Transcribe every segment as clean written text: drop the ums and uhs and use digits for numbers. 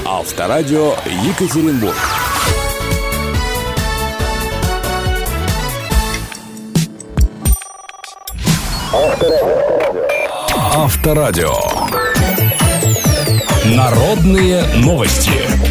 Авторадио Екатеринбург. Авторадио. Народные новости.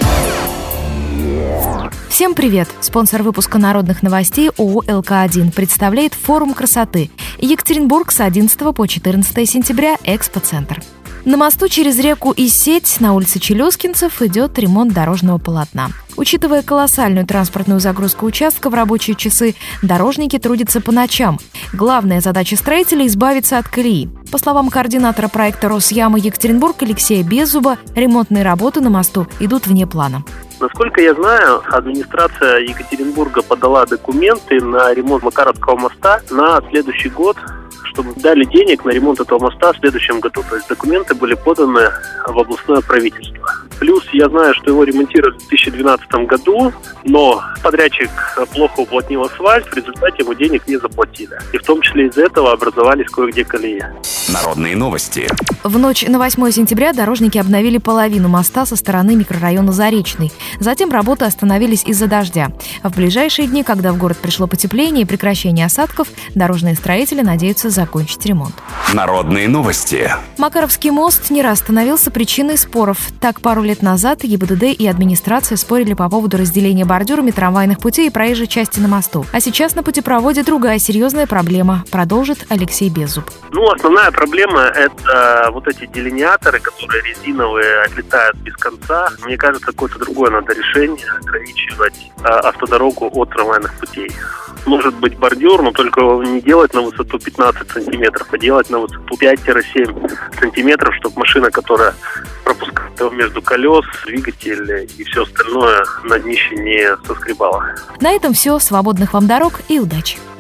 Всем привет! Спонсор выпуска народных новостей ООО «ЛК-1» представляет форум красоты Екатеринбург с 11 по 14 сентября, Экспоцентр. На мосту через реку Исеть на улице Челюскинцев идет ремонт дорожного полотна. Учитывая колоссальную транспортную загрузку участка в рабочие часы, дорожники трудятся по ночам. Главная задача строителей – избавиться от колеи. По словам координатора проекта «Росяма Екатеринбург» Алексея Беззуба, ремонтные работы на мосту идут вне плана. Насколько я знаю, администрация Екатеринбурга подала документы на ремонт Макаровского моста на следующий год, чтобы дали денег на ремонт этого моста в следующем году. То есть документы были поданы в областное правительство. Плюс я знаю, что его ремонтировали в 2012 году, но подрядчик плохо уплотнил асфальт, в результате ему денег не заплатили. И в том числе из-за этого образовались кое-где колеи. Народные новости. В ночь на 8 сентября дорожники обновили половину моста со стороны микрорайона Заречный. Затем работы остановились из-за дождя. В ближайшие дни, когда в город пришло потепление и прекращение осадков, дорожные строители надеются закончить ремонт. Народные новости. Макаровский мост не раз становился причиной споров. Так, пару лет назад ГИБДД и администрация спорили по поводу разделения бордюрами трамвайных путей и проезжей части на мосту. А сейчас на путепроводе другая серьезная проблема, продолжит Алексей Беззуб. Основная проблема – это вот эти делиниаторы, которые резиновые, отлетают без конца. Мне кажется, какое-то другое надо решение ограничивать автодорогу от трамвайных путей. Может быть бордюр, но только не делать на высоту 15 сантиметров, а делать на высоту 5-7 сантиметров, чтобы машина, которая пропускает его между колес, двигатель и все остальное на днище не соскребала. На этом все. Свободных вам дорог и удачи!